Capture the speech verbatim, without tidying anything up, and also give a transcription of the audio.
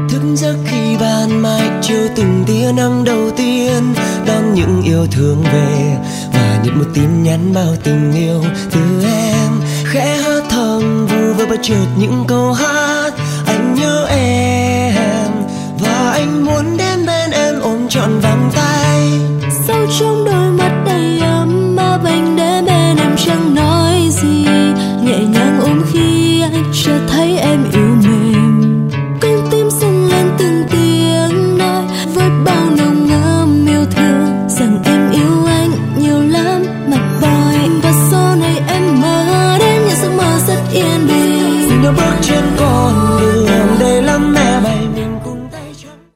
Thức giấc khi ban mai chiều từng tia nắng đầu tiên, đón những yêu thương về và nhận một tin nhắn bao tình yêu từ em. Khẽ hát thầm vu vơ bất chợt những câu hát anh nhớ em, và anh muốn đến bên em ôm trọn vòng tay. Sâu trong